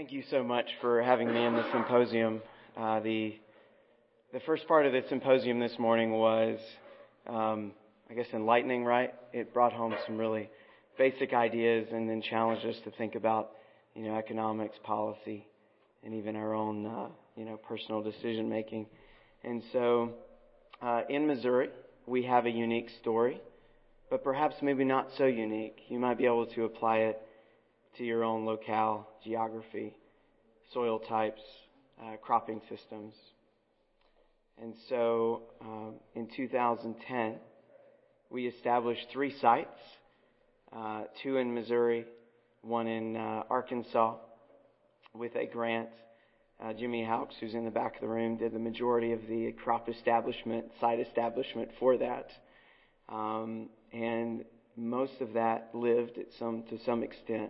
Thank you so much for having me in the symposium. The first part of the symposium this morning was, enlightening, right? It brought home some really basic ideas and then challenged us to think about, economics, policy, and even our own, personal decision making. And so, in Missouri, we have a unique story, but perhaps maybe not so unique. You might be able to apply it to your own locale, geography, soil types, cropping systems. And so in 2010, we established 3 sites, 2 in Missouri, 1 in Arkansas, with a grant. Jimmy Hawks, who's in the back of the room, did the majority of the crop establishment, site establishment for that. And most of that lived to some extent.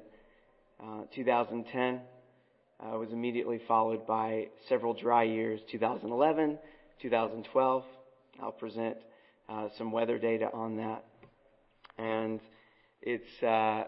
2010 was immediately followed by several dry years, 2011, 2012. I'll present some weather data on that. And it's a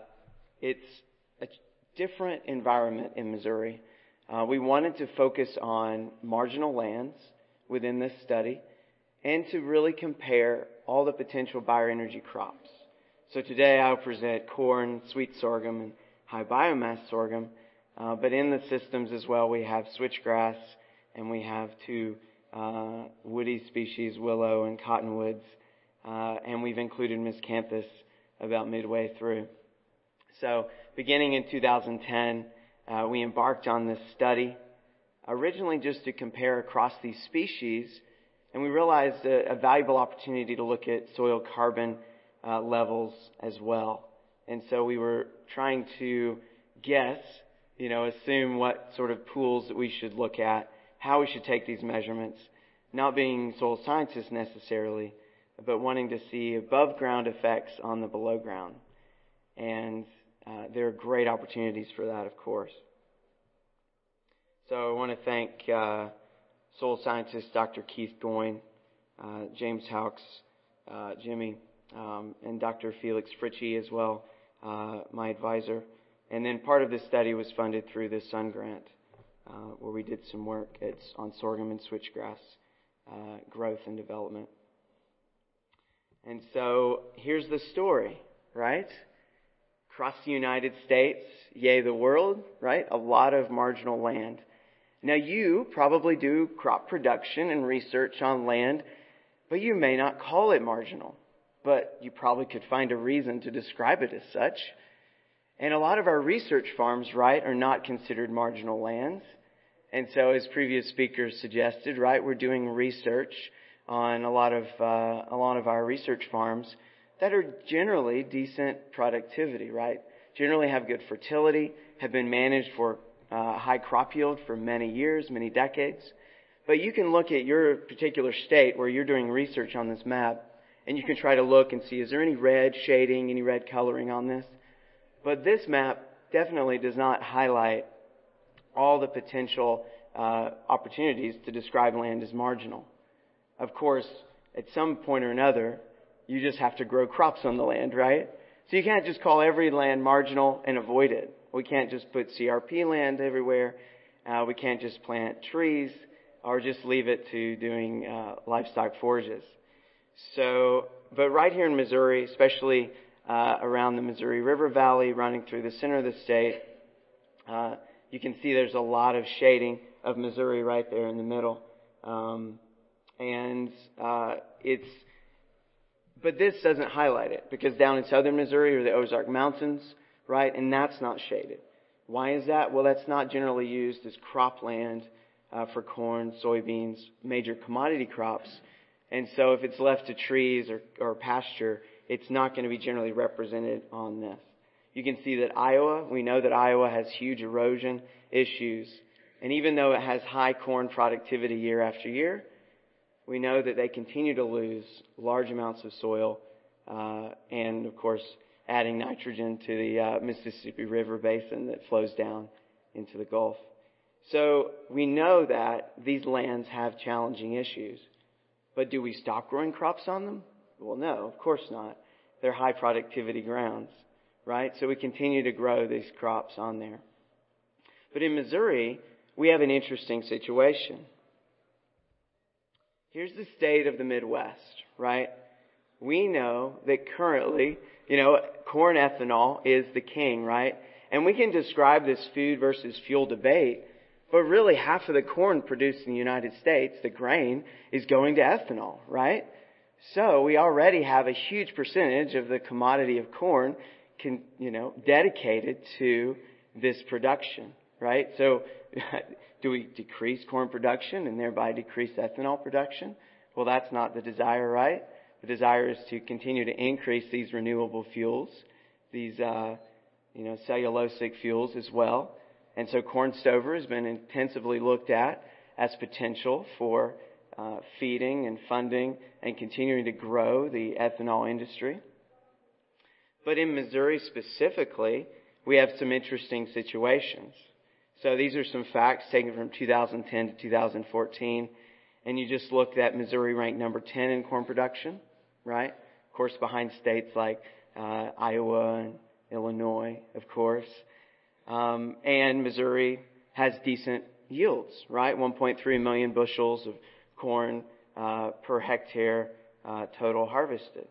different environment in Missouri. We wanted to focus on marginal lands within this study and to really compare all the potential bioenergy crops. So today I'll present corn, sweet sorghum, and high biomass sorghum, but in the systems as well we have switchgrass and we have 2 woody species, willow and cottonwoods, and we've included miscanthus about midway through. So beginning in 2010, we embarked on this study, originally just to compare across these species, and we realized a valuable opportunity to look at soil carbon levels as well. And so we were trying to guess, assume what sort of pools that we should look at, how we should take these measurements, not being soil scientists necessarily, but wanting to see above ground effects on the below ground. And there are great opportunities for that, of course. So I want to thank soil scientist Dr. Keith Goyne, James Hawks, Jimmy, and Dr. Felix Fritchie as well, my advisor. And then part of this study was funded through the Sun Grant, where we did some work on sorghum and switchgrass growth and development. And so here's the story, right? Across the United States, yea, the world, right? A lot of marginal land. Now you probably do crop production and research on land, but you may not call it marginal. But you probably could find a reason to describe it as such. And a lot of our research farms, right, are not considered marginal lands. And so as previous speakers suggested, right, we're doing research on a lot of our research farms that are generally decent productivity, right? Generally have good fertility, have been managed for high crop yield for many years, many decades. But you can look at your particular state where you're doing research on this map, and you can try to look and see, is there any red shading, any red coloring on this? But this map definitely does not highlight all the potential opportunities to describe land as marginal. Of course, at some point or another, you just have to grow crops on the land, right? So you can't just call every land marginal and avoid it. We can't just put CRP land everywhere. We can't just plant trees or just leave it to doing livestock forages. So, but right here in Missouri, especially around the Missouri River Valley, running through the center of the state, you can see there's a lot of shading of Missouri right there in the middle. But this doesn't highlight it, because down in southern Missouri are the Ozark Mountains, right? And that's not shaded. Why is that? Well, that's not generally used as cropland for corn, soybeans, major commodity crops. And so if it's left to trees or pasture, it's not going to be generally represented on this. You can see that we know that Iowa has huge erosion issues. And even though it has high corn productivity year after year, we know that they continue to lose large amounts of soil and, of course, adding nitrogen to the Mississippi River basin that flows down into the Gulf. So we know that these lands have challenging issues. But do we stop growing crops on them? Well, no, of course not. They're high productivity grounds, right? So we continue to grow these crops on there. But in Missouri, we have an interesting situation. Here's the state of the Midwest, right? We know that currently, corn ethanol is the king, right? And we can describe this food versus fuel debate, but really half of the corn produced in the United States, the grain, is going to ethanol, right? So we already have a huge percentage of the commodity of corn dedicated to this production, right? So do we decrease corn production and thereby decrease ethanol production? Well, that's not the desire, right? The desire is to continue to increase these renewable fuels, these, cellulosic fuels as well. And so corn stover has been intensively looked at as potential for feeding and funding and continuing to grow the ethanol industry. But in Missouri specifically, we have some interesting situations. So these are some facts taken from 2010 to 2014. And you just looked at Missouri ranked number 10 in corn production, right? Of course, behind states like Iowa and Illinois, of course. And Missouri has decent yields, right? 1.3 million bushels of corn per hectare total harvested.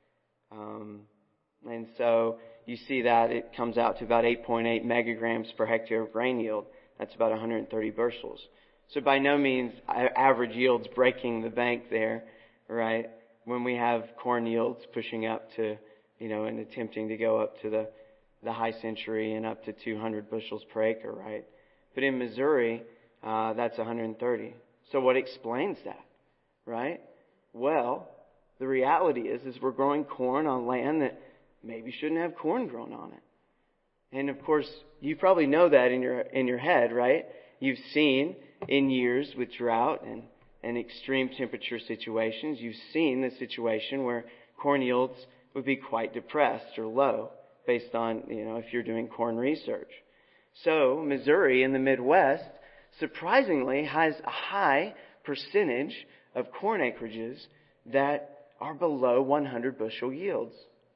And so you see that it comes out to about 8.8 megagrams per hectare of grain yield. That's about 130 bushels. So by no means average yields breaking the bank there, right? When we have corn yields pushing up to, and attempting to go up to the high century and up to 200 bushels per acre, right? But in Missouri, that's 130. So what explains that, right? Well, the reality is we're growing corn on land that maybe shouldn't have corn grown on it. And of course, you probably know that in your head, right? You've seen in years with drought and extreme temperature situations, you've seen the situation where corn yields would be quite depressed or low based on, if you're doing corn research. So Missouri in the Midwest surprisingly has a high percentage of corn acreages that are below 100 bushel yields.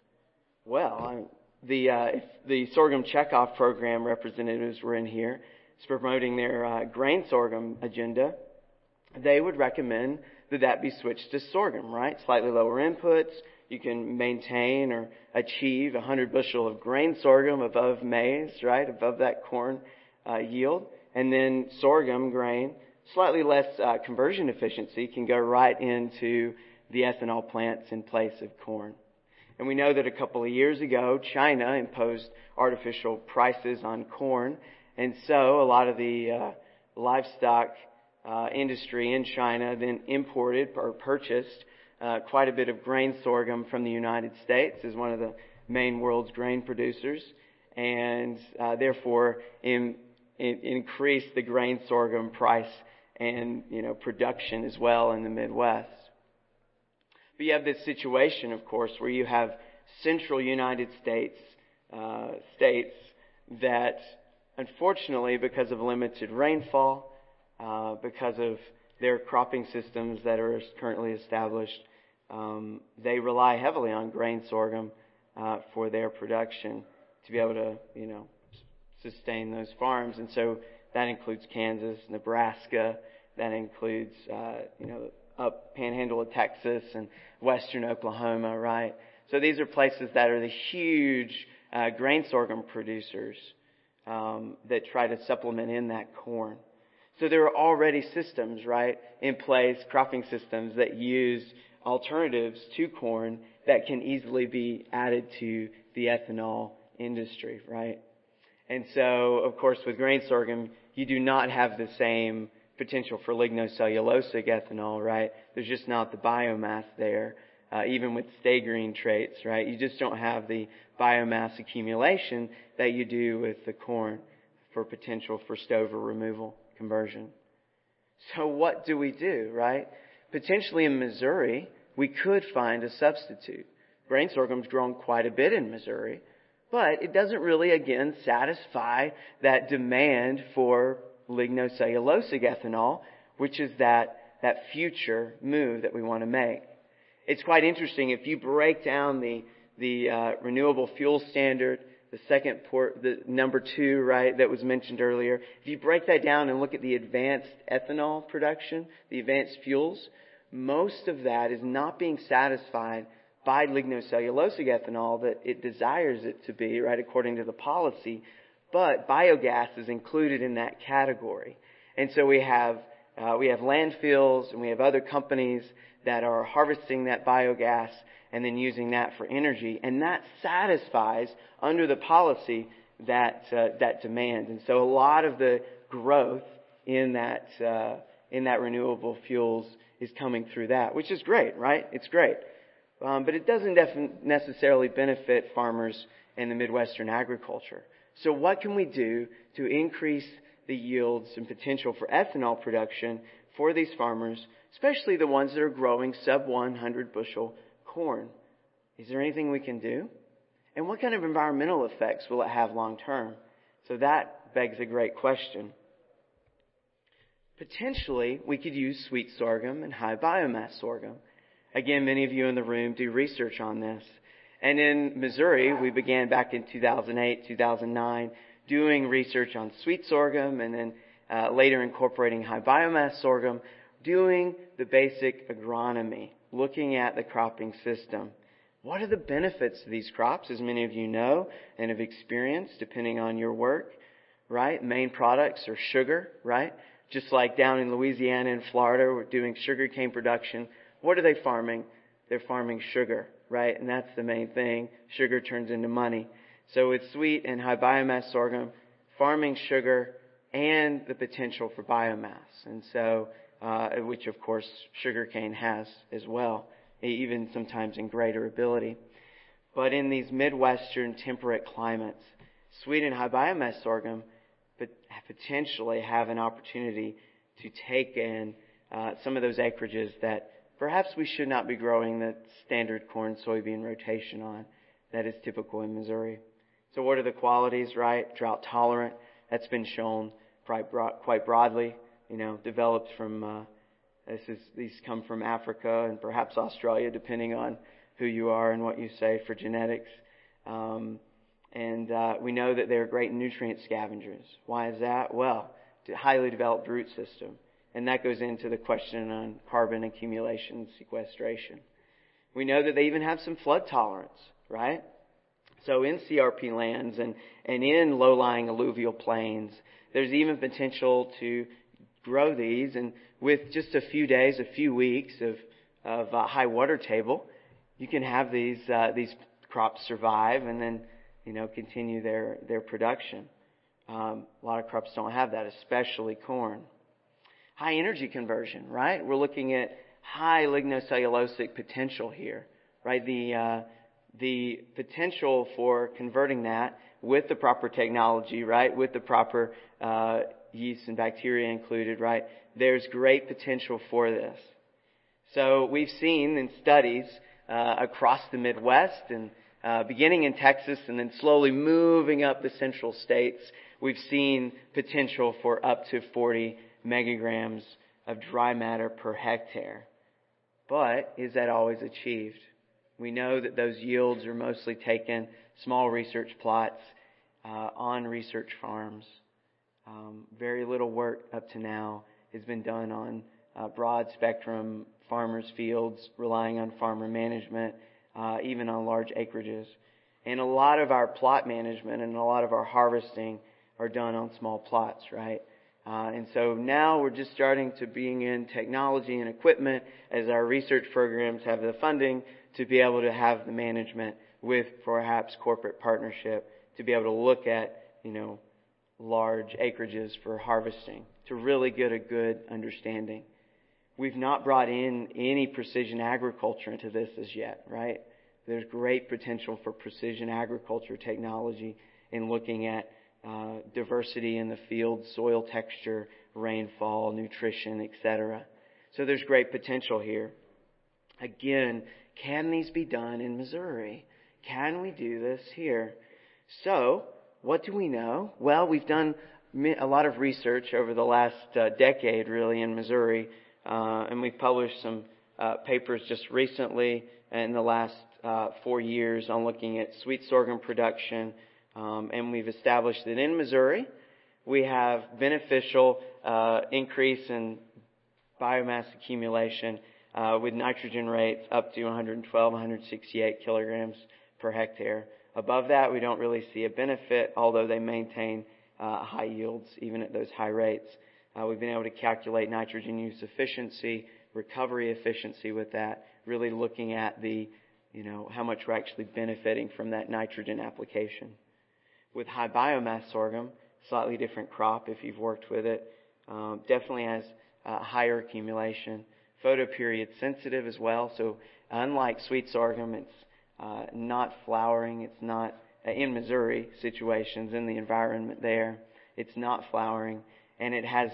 Well, if the sorghum checkoff program representatives were in here, it's promoting their grain sorghum agenda, they would recommend that be switched to sorghum, right? Slightly lower inputs. You can maintain or achieve 100 bushel of grain sorghum above maize, right? Above that corn yield. And then sorghum grain, slightly less conversion efficiency, can go right into the ethanol plants in place of corn. And we know that a couple of years ago, China imposed artificial prices on corn. And so a lot of the livestock industry in China then imported or purchased quite a bit of grain sorghum from the United States as one of the main world's grain producers. And therefore increased the grain sorghum price and production as well in the Midwest. But you have this situation, of course, where you have central United States states that, unfortunately, because of limited rainfall, because of their cropping systems that are currently established, they rely heavily on grain sorghum for their production to be able to, sustain those farms. And so that includes Kansas, Nebraska, that includes, up Panhandle of Texas and western Oklahoma, right? So these are places that are the huge grain sorghum producers that try to supplement in that corn. So there are already systems, right, in place, cropping systems that use alternatives to corn that can easily be added to the ethanol industry, right? And so, of course, with grain sorghum, you do not have the same potential for lignocellulosic ethanol, right? There's just not the biomass there, even with stay green traits, right? You just don't have the biomass accumulation that you do with the corn for potential for stover removal conversion. So what do we do, right? Potentially in Missouri, we could find a substitute. Grain sorghum's grown quite a bit in Missouri, but it doesn't really, again, satisfy that demand for lignocellulosic ethanol, which is that future move that we want to make. It's quite interesting. If you break down the renewable fuel standard the number 2, right, that was mentioned earlier. If you break that down and look at the advanced ethanol production, the advanced fuels, most of that is not being satisfied by lignocellulosic ethanol that it desires it to be, right, according to the policy. But biogas is included in that category. And so we have landfills and we have other companies that are harvesting that biogas and then using that for energy. And that satisfies, under the policy, that demand. And so a lot of the growth in that renewable fuels is coming through that, which is great, right? It's great. But it doesn't necessarily benefit farmers in the Midwestern agriculture. So what can we do to increase the yields and potential for ethanol production for these farmers, especially the ones that are growing sub 100 bushel corn? Is there anything we can do? And what kind of environmental effects will it have long term? So that begs a great question. Potentially, we could use sweet sorghum and high biomass sorghum. Again, many of you in the room do research on this. And in Missouri, we began back in 2008, 2009, doing research on sweet sorghum and then later incorporating high biomass sorghum, doing the basic agronomy, looking at the cropping system. What are the benefits of these crops, as many of you know and have experienced, depending on your work, right? Main products are sugar, right? Just like down in Louisiana and Florida, we're doing sugarcane production. What are they farming? They're farming sugar, right? And that's the main thing. Sugar turns into money. So with sweet and high biomass sorghum, farming sugar and the potential for biomass. And so, which of course sugarcane has as well, even sometimes in greater ability. But in these Midwestern temperate climates, sweet and high biomass sorghum potentially have an opportunity to take in some of those acreages that perhaps we should not be growing the standard corn soybean rotation on that is typical in Missouri. So what are the qualities, right? Drought tolerant. That's been shown quite broadly, developed from, these come from Africa and perhaps Australia, depending on who you are and what you say for genetics. And we know that they're great nutrient scavengers. Why is that? Well, highly developed root system. And that goes into the question on carbon accumulation and sequestration. We know that they even have some flood tolerance, right? So in CRP lands and in low-lying alluvial plains, there's even potential to grow these. And with just a few days, a few weeks of high water table, you can have these crops survive and then continue their production. A lot of crops don't have that, especially corn. High energy conversion, right? We're looking at high lignocellulosic potential here, right? The potential for converting that with the proper technology, right? With the proper yeast and bacteria included, right? There's great potential for this. So we've seen in studies across the Midwest and beginning in Texas and then slowly moving up the central states, we've seen potential for up to 40 megagrams of dry matter per hectare. But is that always achieved? We know that those yields are mostly taken, small research plots, on research farms. Very little work up to now has been done on broad spectrum farmers' fields, relying on farmer management, even on large acreages. And a lot of our plot management and a lot of our harvesting are done on small plots, right? And so now we're just starting to bring in technology and equipment as our research programs have the funding to be able to have the management with perhaps corporate partnership to be able to look at, large acreages for harvesting to really get a good understanding. We've not brought in any precision agriculture into this as yet, right? There's great potential for precision agriculture technology in looking at diversity in the field, soil texture, rainfall, nutrition, etc. So there's great potential here. Again, can these be done in Missouri? Can we do this here? So, what do we know? Well, we've done a lot of research over the last decade, really, in Missouri, and we've published some papers just recently in the last 4 years on looking at sweet sorghum production, And we've established that in Missouri, we have beneficial increase in biomass accumulation with nitrogen rates up to 112, 168 kilograms per hectare. Above that, we don't really see a benefit, although they maintain high yields even at those high rates. We've been able to calculate nitrogen use efficiency, recovery efficiency with that, really looking at the, how much we're actually benefiting from that nitrogen application. With high biomass sorghum, slightly different crop if you've worked with it, definitely has higher accumulation, photoperiod sensitive as well. So unlike sweet sorghum, it's not flowering. It's not in Missouri situations in the environment there. It's not flowering, and it has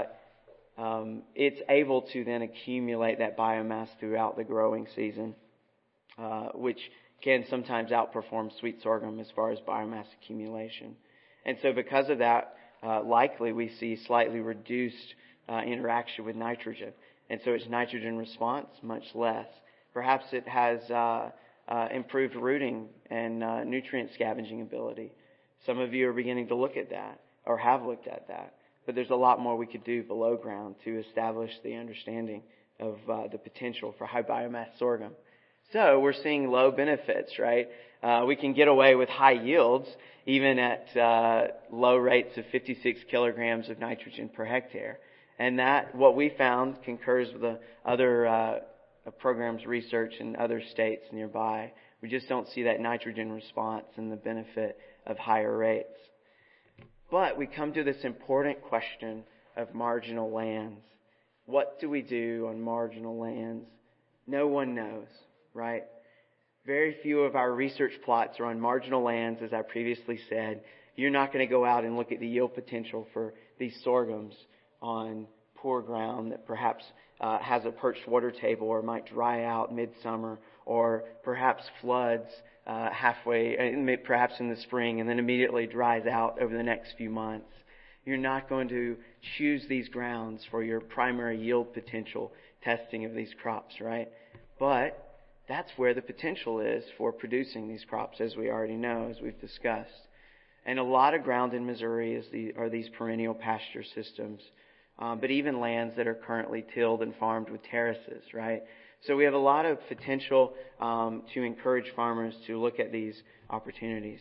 it's able to then accumulate that biomass throughout the growing season, which can sometimes outperform sweet sorghum as far as biomass accumulation. And so because of that, likely we see slightly reduced interaction with nitrogen. And so its nitrogen response, much less. Perhaps it has improved rooting and nutrient scavenging ability. Some of you are beginning to look at that or have looked at that. But there's a lot more we could do below ground to establish the understanding of the potential for high biomass sorghum. So we're seeing low benefits, right? We can get away with high yields even at low rates of 56 kilograms of nitrogen per hectare. And that, what we found, concurs with the other programs research in other states nearby. We just don't see that nitrogen response and the benefit of higher rates. But we come to this important question of marginal lands. What do we do on marginal lands? No one knows, right? Very few of our research plots are on marginal lands, as I previously said. You're not going to go out and look at the yield potential for these sorghums on poor ground that perhaps has a perched water table or might dry out midsummer, or perhaps floods halfway, perhaps in the spring, and then immediately dries out over the next few months. You're not going to choose these grounds for your primary yield potential testing of these crops, right? But that's where the potential is for producing these crops, as we already know, as we've discussed. And a lot of ground in Missouri are these perennial pasture systems, but even lands that are currently tilled and farmed with terraces, right? So we have a lot of potential to encourage farmers to look at these opportunities.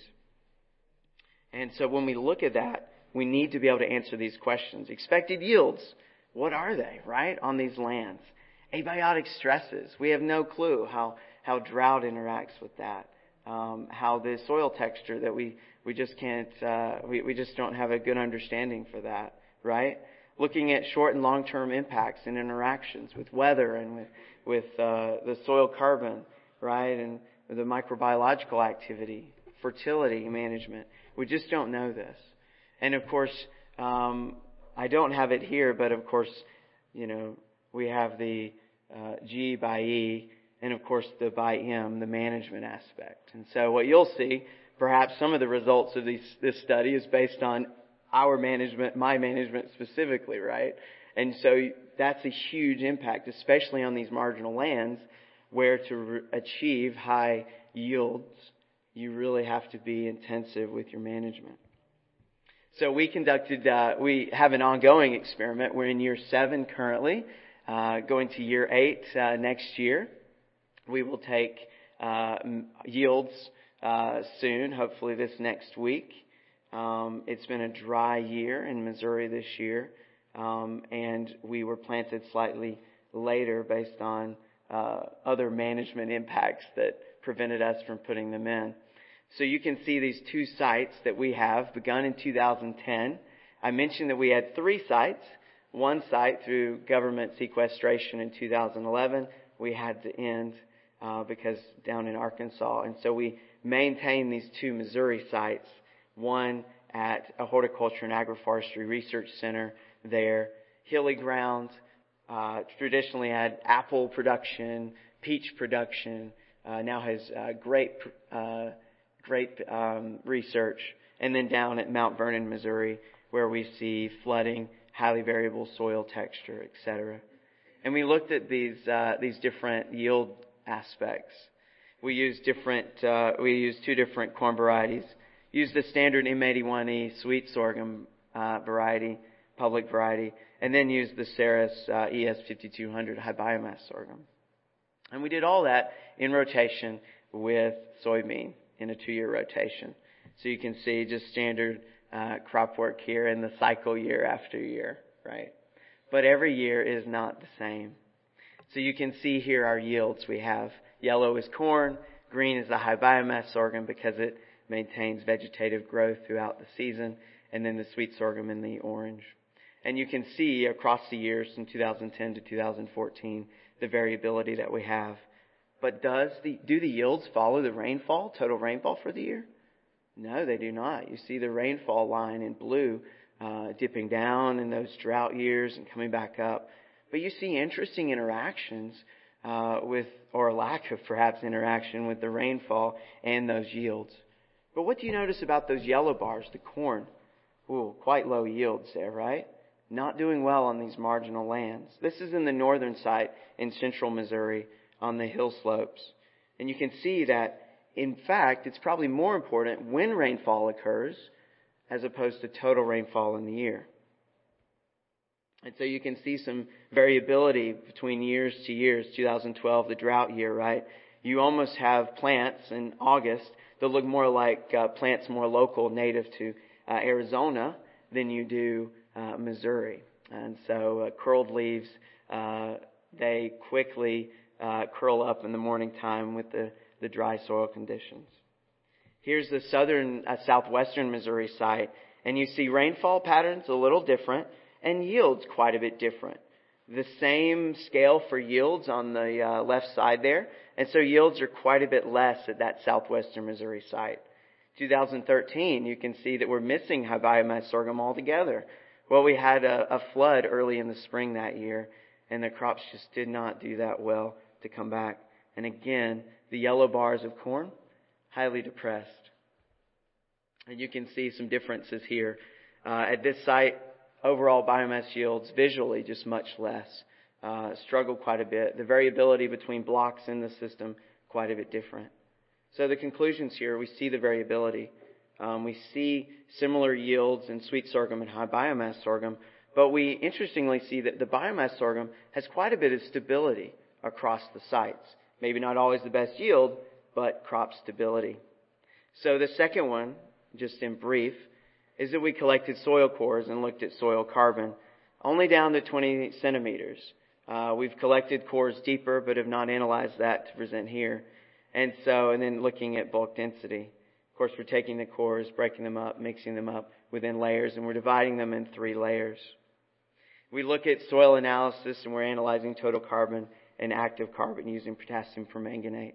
And so when we look at that, we need to be able to answer these questions. Expected yields, what are they, right, on these lands? Abiotic stresses, we have no clue how drought interacts with that. How the soil texture that we just can't, we just don't have a good understanding for that, right? Looking at short and long-term impacts and interactions with weather and with the soil carbon, right? And the microbiological activity, fertility management. We just don't know this. And of course, I don't have it here, but of course, we have the G by E, and of course the by M, the management aspect. And so what you'll see, perhaps some of the results of this study is based on our management, my management specifically, right? And so that's a huge impact, especially on these marginal lands where to achieve high yields, you really have to be intensive with your management. So we have an ongoing experiment. We're in year 7 currently, going to year 8 next year. We will take yields soon, hopefully this next week. It's been a dry year in Missouri this year, and we were planted slightly later based on other management impacts that prevented us from putting them in. So you can see these 2 sites that we have begun in 2010. I mentioned that we had 3 sites. One site through government sequestration in 2011 we had to end because down in Arkansas. And so we maintained these 2 Missouri sites, one at a horticulture and agroforestry research center there, hilly ground, traditionally had apple production, peach production, now has grape research, and then down at Mount Vernon, Missouri, where we see flooding, highly variable soil texture, etc. And we looked at these different yield aspects. We used 2 different corn varieties, Use the standard M81E sweet sorghum variety, public variety, and then use the Ceres ES5200 high biomass sorghum. And we did all that in rotation with soybean in a 2-year rotation. So you can see just standard crop work here in the cycle year after year, right? But every year is not the same. So you can see here our yields. We have yellow is corn, green is the high biomass sorghum because it maintains vegetative growth throughout the season, and then the sweet sorghum in the orange. And you can see across the years from 2010 to 2014 the variability that we have. But do the yields follow the rainfall, total rainfall for the year? No, they do not. You see the rainfall line in blue dipping down in those drought years and coming back up. But you see interesting interactions or lack of perhaps interaction with the rainfall and those yields. But what do you notice about those yellow bars, the corn? Ooh, quite low yields there, right? Not doing well on these marginal lands. This is in the northern site in central Missouri on the hill slopes. And you can see that, in fact, it's probably more important when rainfall occurs as opposed to total rainfall in the year. And so you can see some variability between years to years. 2012, the drought year, right? You almost have plants in August that look more like plants more local, native to Arizona than you do Missouri. And so curled leaves, they quickly curl up in the morning time with the dry soil conditions. Here's the southwestern Missouri site, and you see rainfall patterns a little different and yields quite a bit different. The same scale for yields on the left side there, and so yields are quite a bit less at that southwestern Missouri site. 2013, you can see that we're missing high biomass sorghum altogether. Well, we had a flood early in the spring that year, and the crops just did not do that well to come back. And again, the yellow bars of corn, highly depressed. And you can see some differences here. At this site, overall biomass yields visually just much less. Struggled quite a bit. The variability between blocks in the system, quite a bit different. So the conclusions here, we see the variability. We see similar yields in sweet sorghum and high biomass sorghum, but we interestingly see that the biomass sorghum has quite a bit of stability across the sites. Maybe not always the best yield, but crop stability. So the second one, just in brief, is that we collected soil cores and looked at soil carbon, only down to 20 centimeters. We've collected cores deeper, but have not analyzed that to present here. And then looking at bulk density. Of course, we're taking the cores, breaking them up, mixing them up within layers, and we're dividing them in 3 layers. We look at soil analysis, and we're analyzing total carbon and active carbon using potassium permanganate.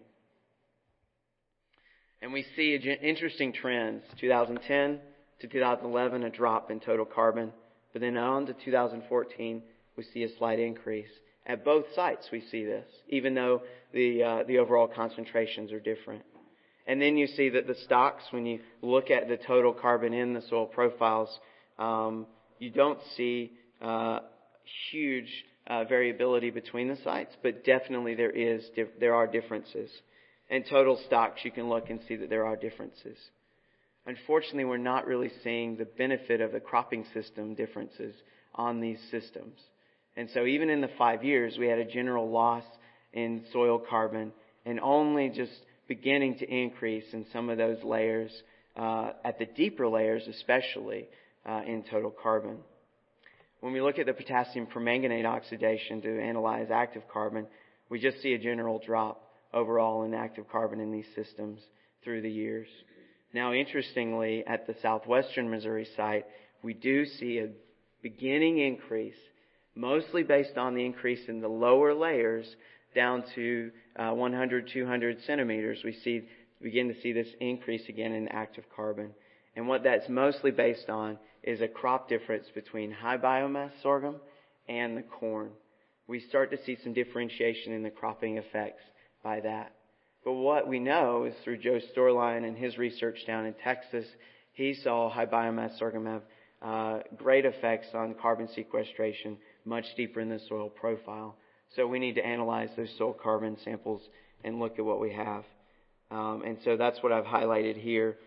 And we see interesting trends. 2010 to 2011, a drop in total carbon. But then on to 2014, we see a slight increase. At both sites, we see this, even though the overall concentrations are different. And then you see that the stocks, when you look at the total carbon in the soil profiles, you don't see huge variability between the sites, but definitely there are differences. And total stocks, you can look and see that there are differences. Unfortunately, we're not really seeing the benefit of the cropping system differences on these systems. And so even in the 5 years, we had a general loss in soil carbon and only just beginning to increase in some of those layers, at the deeper layers especially, in total carbon. When we look at the potassium permanganate oxidation to analyze active carbon, we just see a general drop overall in active carbon in these systems through the years. Now, interestingly, at the southwestern Missouri site, we do see a beginning increase, mostly based on the increase in the lower layers down to 100, 200 centimeters. We begin to see this increase again in active carbon. And what that's mostly based on is a crop difference between high biomass sorghum and the corn. We start to see some differentiation in the cropping effects by that. But what we know is through Joe Storline and his research down in Texas, he saw high biomass sorghum have great effects on carbon sequestration much deeper in the soil profile. So we need to analyze those soil carbon samples and look at what we have. And so that's what I've highlighted here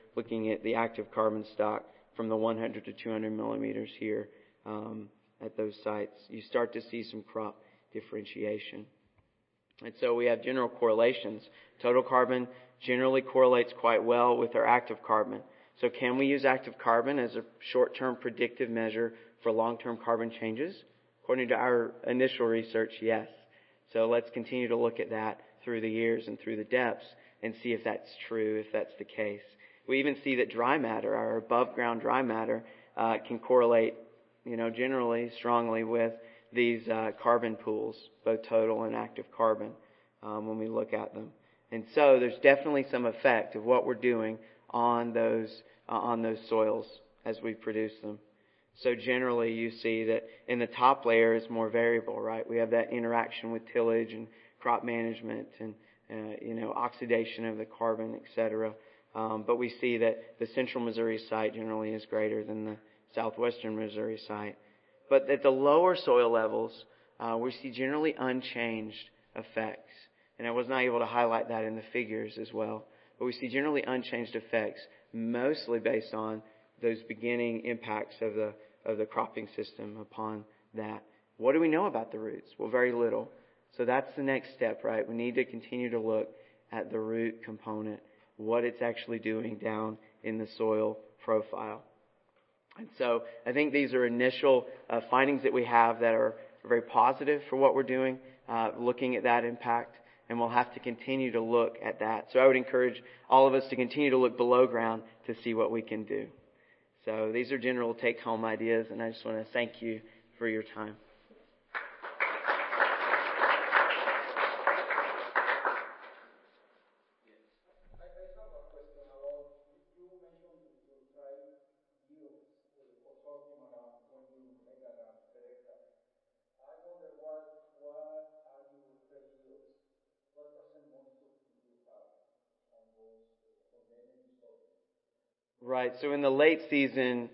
looking at the active carbon stock from the 100 to 200 millimeters here at those sites, you start to see some crop differentiation. And so we have general correlations. Total carbon generally correlates quite well with our active carbon. So can we use active carbon as a short-term predictive measure for long-term carbon changes? According to our initial research, yes. So let's continue to look at that through the years and through the depths and see if that's true, if that's the case. We even see that dry matter, our above-ground dry matter, can correlate, generally strongly with these carbon pools, both total and active carbon, when we look at them. And so there's definitely some effect of what we're doing on those soils as we produce them. So generally you see that in the top layer is more variable, right? We have that interaction with tillage and crop management and, oxidation of the carbon, etc. But we see that the central Missouri site generally is greater than the southwestern Missouri site. But at the lower soil levels, we see generally unchanged effects. And I was not able to highlight that in the figures as well. But we see generally unchanged effects, mostly based on those beginning impacts of the cropping system upon that. What do we know about the roots? Well, very little. So that's the next step, right? We need to continue to look at the root component, what it's actually doing down in the soil profile. And so I think these are initial findings that we have that are very positive for what we're doing, looking at that impact. And we'll have to continue to look at that. So I would encourage all of us to continue to look below ground to see what we can do. So these are general take-home ideas, and I just want to thank you for your time. Right. So in the late season,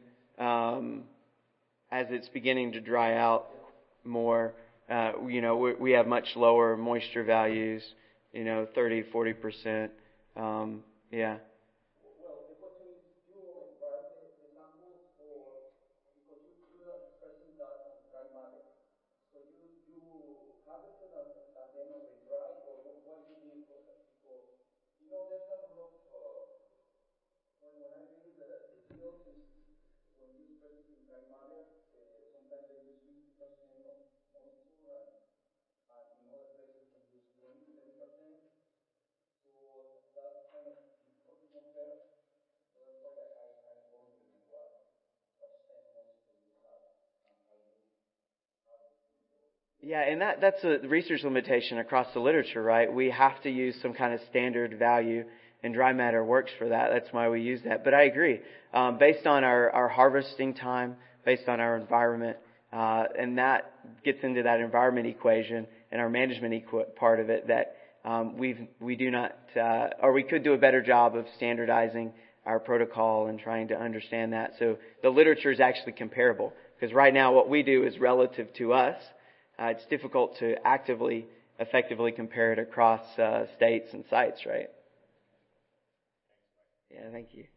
as it's beginning to dry out more, we have much lower moisture values, 30, 40%. Yeah. Well, the question is, you write the samples, or because you are expressing that on dry matter, so you harvested and then on the dry, or what you did? Because there's a lot of when I read the yields, when you express it in dry matter, sometimes they use 50% of moisture, and in other places they use 20, 30%. So that's kind of difficult to compare. So that's why I'm wondering what percent moisture you have and how you harvest it. Yeah, and that's a research limitation across the literature, right? We have to use some kind of standard value, and dry matter works for that. That's why we use that. But I agree. Based on our harvesting time, based on our environment, and that gets into that environment equation and our management part of it, that we do not, or we could do a better job of standardizing our protocol and trying to understand that. So the literature is actually comparable, because right now what we do is relative to us. It's difficult to effectively compare it across states and sites, right? Yeah, thank you.